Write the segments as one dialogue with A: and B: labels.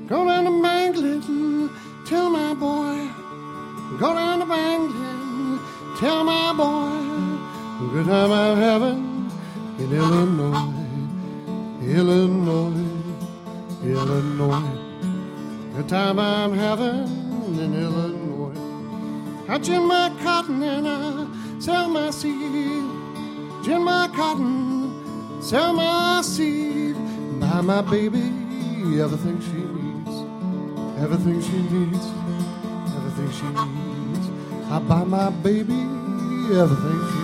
A: Go down to Banglin, tell my boy. Go down to Banglin, tell my boy. Good time I'm having in Illinois, Illinois, Illinois. Good time I'm having in Illinois. I gin my cotton and I sell my seed. Gin my cotton, sell my seed. Buy my baby everything she needs, everything she needs, everything she needs. I buy my baby everything she needs.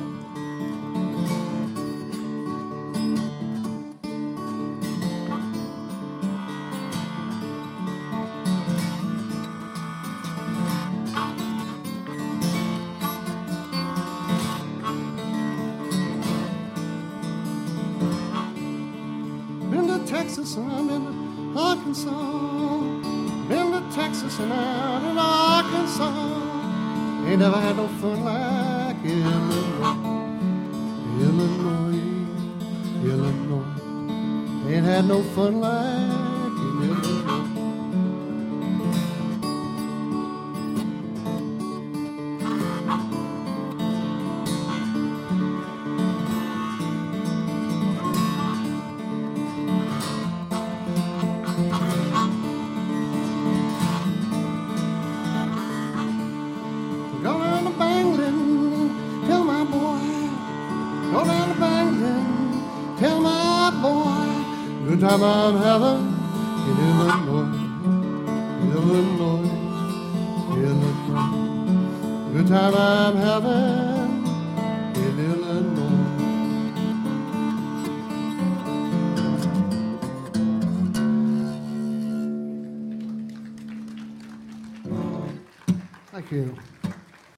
A: Been to Texas and I'm in Arkansas. Been to Texas and I'm in Arkansas. Ain't never had no fun like Illinois, Illinois, Illinois. Ain't had no fun like Illinois. Go down to Banglin, tell my boy. Go down to Banglin, tell my boy. Good time I'm having in Illinois, Illinois, Illinois. Good time I'm having in Illinois. Thank you.